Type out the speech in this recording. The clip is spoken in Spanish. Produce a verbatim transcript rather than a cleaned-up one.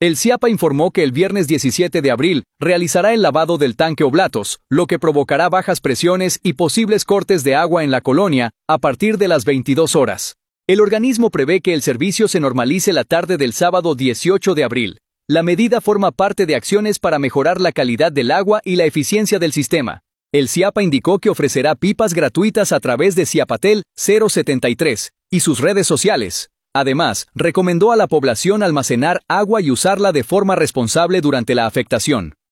El CIAPA informó que el viernes diecisiete de abril realizará el lavado del tanque Oblatos, lo que provocará bajas presiones y posibles cortes de agua en la colonia a partir de las veintidós horas. El organismo prevé que el servicio se normalice la tarde del sábado dieciocho de abril. La medida forma parte de acciones para mejorar la calidad del agua y la eficiencia del sistema. El CIAPA indicó que ofrecerá pipas gratuitas a través de Ciapatel cero setenta y tres y sus redes sociales. Además, recomendó a la población almacenar agua y usarla de forma responsable durante la afectación.